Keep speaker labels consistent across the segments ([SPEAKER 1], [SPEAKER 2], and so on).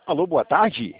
[SPEAKER 1] Alô, boa tarde.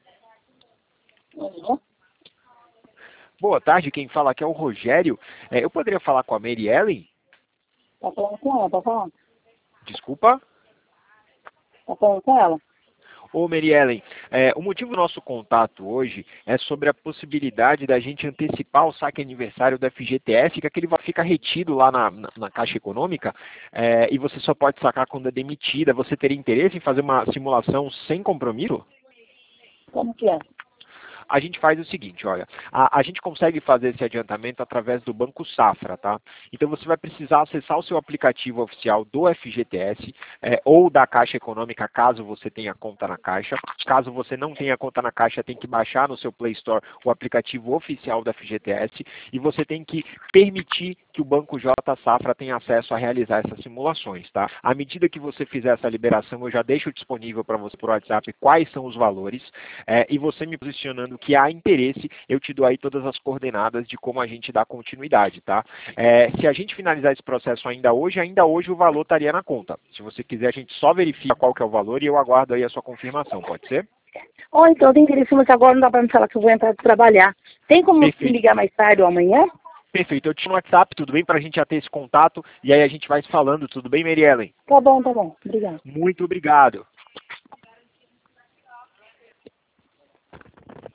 [SPEAKER 2] Alô?
[SPEAKER 1] Boa tarde, quem fala aqui é o Rogério. Eu poderia falar com a Mary Ellen?
[SPEAKER 2] Tá falando com ela, tá falando?
[SPEAKER 1] Desculpa.
[SPEAKER 2] Tá falando com ela?
[SPEAKER 1] Ô, Mary Ellen, o motivo do nosso contato hoje é sobre a possibilidade da gente antecipar o saque aniversário do FGTS, que aquele vai ficar retido lá na Caixa Econômica, e você só pode sacar quando é demitida. Você teria interesse em fazer uma simulação sem compromisso?
[SPEAKER 2] Como que é?
[SPEAKER 1] A gente faz o seguinte, olha, a gente consegue fazer esse adiantamento através do Banco Safra, tá? Então você vai precisar acessar o seu aplicativo oficial do FGTS ou da Caixa Econômica, caso você tenha conta na Caixa. Caso você não tenha conta na Caixa, tem que baixar no seu Play Store o aplicativo oficial do FGTS e você tem que permitir que o Banco J Safra tenha acesso a realizar essas simulações, tá? À medida que você fizer essa liberação, eu já deixo disponível para você por WhatsApp quais são os valores e você me posicionando que há interesse, eu te dou aí todas as coordenadas de como a gente dá continuidade, tá? Se a gente finalizar esse processo ainda hoje o valor estaria na conta. Se você quiser, a gente só verifica qual que é o valor e eu aguardo aí a sua confirmação, pode ser?
[SPEAKER 2] Ou então tem interesse, mas agora não dá pra me falar que eu vou entrar pra trabalhar. Tem como me
[SPEAKER 1] Perfeito.
[SPEAKER 2] ligar mais tarde ou amanhã?
[SPEAKER 1] Perfeito, eu te no WhatsApp, tudo bem? Para a gente já ter esse contato e aí a gente vai se falando, tudo bem, Mary Ellen?
[SPEAKER 2] Tá bom, tá bom. Obrigada.
[SPEAKER 1] Muito obrigado.